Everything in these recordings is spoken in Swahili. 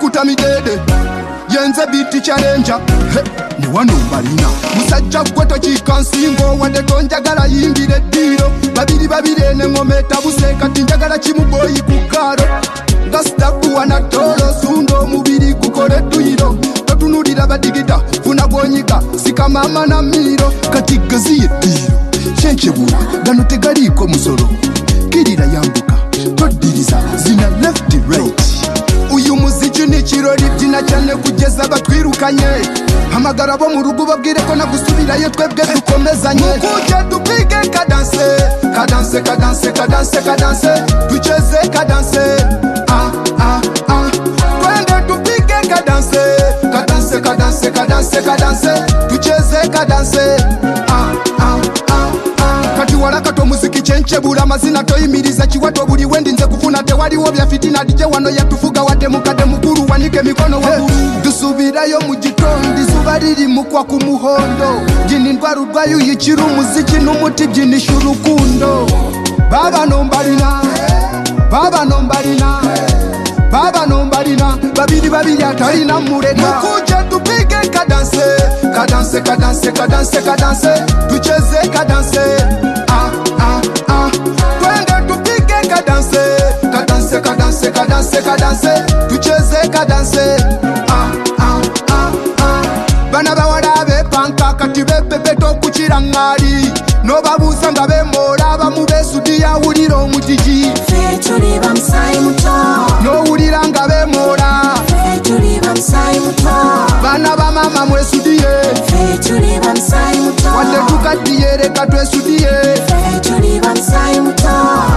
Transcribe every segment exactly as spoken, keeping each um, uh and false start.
kuta midede yenze biti challenge ni wano mbalina musajja gweto chikansingo wade tonjagala yingire diro babiri babiri ene ngome tabuse kati njagala chimuboyi kukaro gastabu wanatolo sundo mubiri kukore tuyiro totunulira badigida funa bonyika sika mama na miro kati gaziye diro chenchebura gano tegaliko musoro kirira yambuka todiriza zina left right uyu muziki ni kirori byina cyane kugeza batwirukanye hamagara bo mu rugo babwire ko nagusubirayo twebwe dukomezanye kuje tupige kadance kadance kadance kadance kadance tucheze kadance ah ah ah twende tupige kadance kadance kadance kadance kadance tucheze kadance ah ah ah kati walaka to muziki chenchebura mazina toyimiriza kiwato buli wendi nze kufuna tewaliwo bya fitina dije wano yatufuga wade mukade mukuru wanike mikono waburu dusubirayo mu gitondi zuba riri mukwa ku muhondo jini ndwaru rwayo yikiru muziki n'umuti byinisha urukundo baba nombarina baba nombarina baba nombarina babiri babiri atari na mureka mukuje tupige kadance kadance kadance kadance kadance tucheze kadance ah ah ah twende tupige kadance kadance kadance kadance kadance tucheze kadance ah ah ah ah bana bawala be panka kati bebe to kuchira ngari no babusa ngabe mola bamubesu dia uliro mutiji fetuli bamsai muto no ulira ngabe mola fetuli bamsai muto bana ba mama mwesudie fetuli bamsai muto wande tukadiere katwesudie fetuli bamsai muto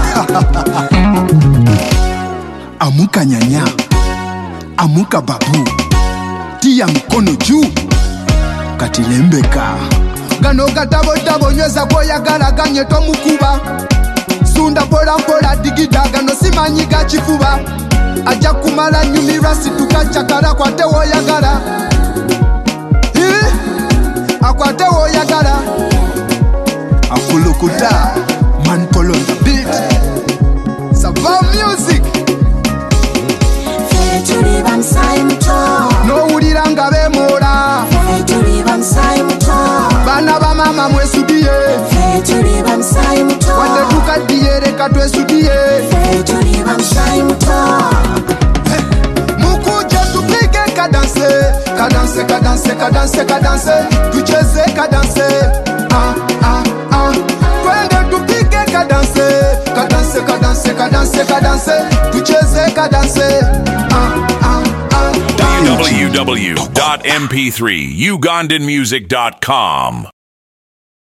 amuka nyanya amuka babu tia mkono juu katilembeka gano gatabo tabo nyweza koyagala ganye tomukuba sunda pola pola digida gano simanyi gachifuba aja kumala nyumira situkachakala kwate woyagala eh akwate woyagala akulukuta man polo on the beat Sava music fetuli bamsai muto no ulira ngabe mola fetuli bamsai muto bana ba mama mwesudie fetuli bamsai muto wande tukadiere katwesudie fetuli bamsai muto mukuje tupige kadance kadance kadance kadance kadance tucheze kadance ah ah ah twende tupige kadance kadance kadance kadance kadance tucheze kadance ah ah ah w w w dot m p three ugandan music dot com